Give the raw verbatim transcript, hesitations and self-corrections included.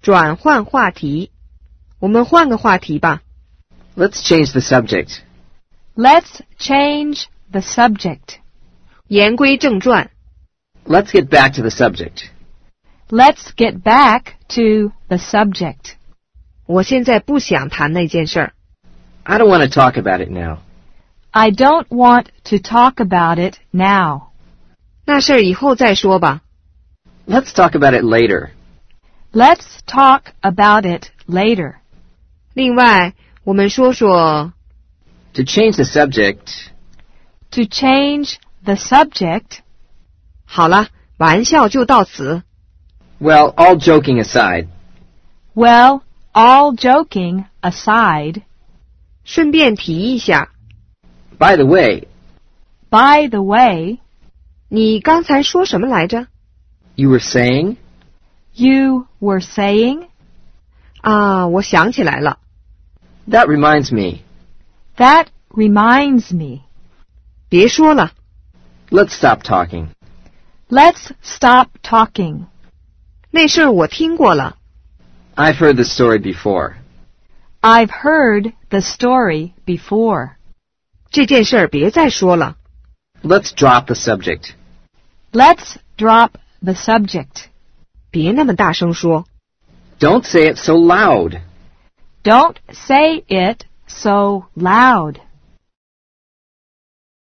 转换话题，我们换个话题吧。 Let's change the subject. Let's change the subject. 言归正传。 Let's get back to the subject. Let's get back to the subject. 我现在不想谈那件事儿。 I don't want to talk about it now. I don't want to talk about it now. 那事儿以后再说吧。 Let's talk about it later. Let's talk about it later. 另外，我们说说 To change the subject. To change the subject. 好了，玩笑就到此。 Well, all joking aside. Well, all joking aside. 顺便提一下， By the way, By the way, 你刚才说什么来着？ you were saying? you were saying? 啊，我想起来了。 That reminds me. That reminds me. 别说了， Let's stop talking. Let's stop talking. 那事儿我听过了。 I've heard the story before. I've heard the story before. 这件事儿别再说了。 Let's drop the subject. Let's drop the subject. 别那么大声说。 Don't say it so loud. Don't say it so loud.